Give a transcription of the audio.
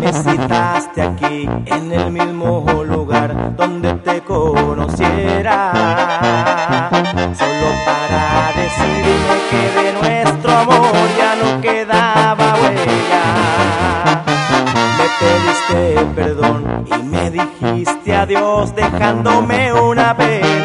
Me citaste aquí en el mismo lugar donde te conociera, solo para decirme que de nuestro amor ya no quedaba huella. Me pediste perdón y me dijiste adiós dejándome una pena.